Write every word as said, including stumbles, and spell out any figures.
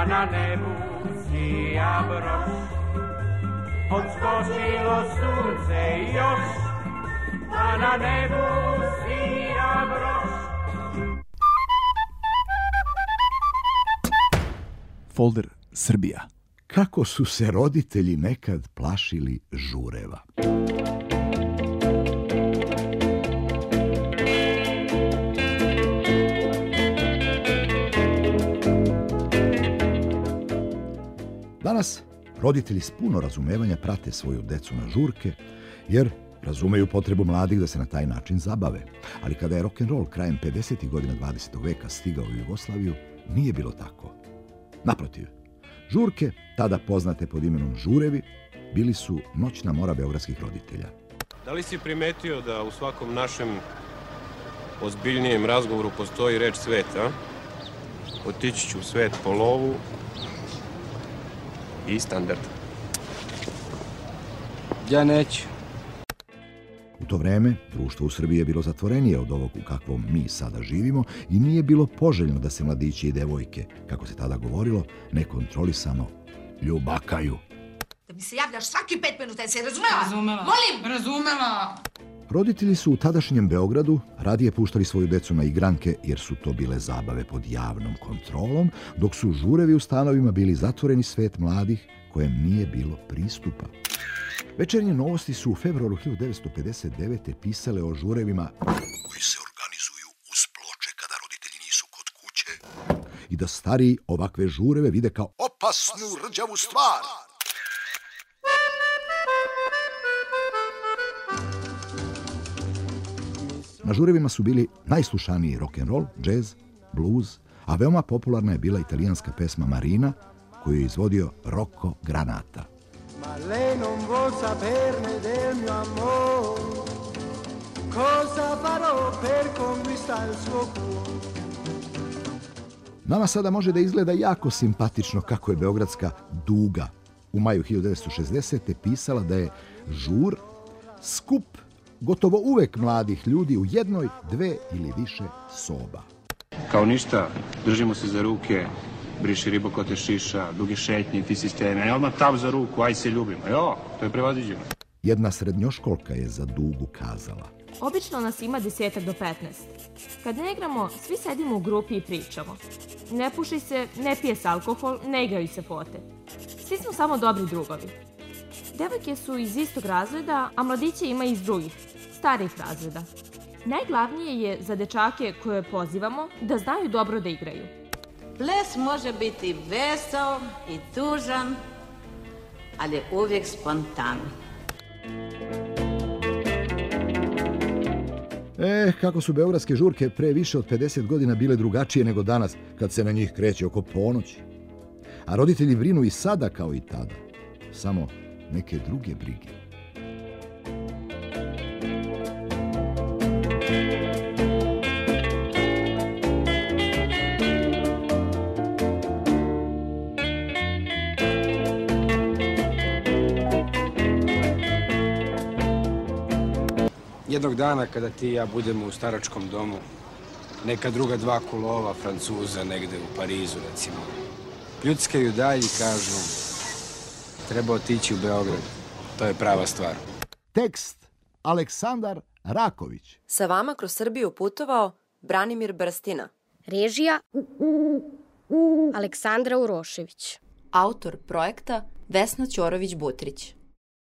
pa na nebu sija broš. Odskočilo sunce još, pa na nebu sija broš. Folder Srbija. Kako su se roditelji nekad plašili žureva. Danas roditelji s puno razumevanja prate svoju decu na žurke, jer razumeju potrebu mladih da se na taj način zabave. Ali kada je rock'n'roll krajem pedesetih godina dvadesetog veka stigao u Jugoslaviju, nije bilo tako. Naprotiv, žurke, tada poznate pod imenom žurevi, bili su noćna mora beogradskih roditelja. Da li si primetio da u svakom našem ozbiljnijem razgovoru postoji reč svet, a? Otići ću u svet po lovu i standard. Ja neću. U to vreme, društvo u Srbiji je bilo zatvorenije od ovog u kakvom mi sada živimo i nije bilo poželjno da se mladići i devojke, kako se tada govorilo, nekontrolisano ljubakaju. Da mi se javljaš svaki pet minuta, se razumela? Razumela. Molim! Razumela. Roditelji su u tadašnjem Beogradu radije puštali svoju decu na igranke jer su to bile zabave pod javnom kontrolom, dok su žurevi u stanovima bili zatvoreni svet mladih kojem nije bilo pristupa. Večernje novosti su u februaru hiljadu devetsto pedeset devete pisale o žurevima koji se organizuju uz ploče kada roditelji nisu kod kuće i da stariji ovakve žureve vide kao opasnu rđavu stvar. Na žurevima su bili najslušaniji rock'n'roll, jazz, blues, a veoma popularna je bila italijanska pesma Marina koju je izvodio Rocco Granata. Ma lei non vuol saperne del mio amore, cosa farò per conquistare il suo cuore. Nama sada može da izgleda jako simpatično kako je beogradska Duga u maju hiljadu devetsto šezdesete pisala da je žur skup gotovo uvek mladih ljudi u jednoj, dve ili više soba. Kao ništa, držimo se za ruke, briši ribokote šiša, duge šetnje, ti sisteme, ne odmah tav za ruku, aj se ljubimo. Jo, to je prevaziđeno. Jedna srednjoškolka je za Dugu kazala: Obično nas ima desetak do petnaest. Kad ne igramo, svi sedimo u grupi i pričamo. Ne puši se, ne pije se alkohol, ne igraju se fote. Svi smo samo dobri drugovi. Devojke su iz istog razreda, a mladiće ima iz drugih, starih razreda. Najglavnije je za dečake koje pozivamo da znaju dobro da igraju. Ples može biti vesel i tužan, ali je uvijek spontan. E, kako su beogradske žurke pre više od pedeset godina bile drugačije nego danas kad se na njih kreće oko ponoći. A roditelji brinu i sada kao i tada. Samo neke druge brige. Jednog dana kada ti i ja budemo u staračkom domu, neka druga dva kulova Francuza negde u Parizu, recimo, pljuckaju dalje i kažu treba otići u Beograd. To je prava stvar. Tekst Aleksandar Raković. Sa vama kroz Srbiju putovao Branimir Brstina. Režija Aleksandra Urošević. Autor projekta Vesna Ćorović-Butrić.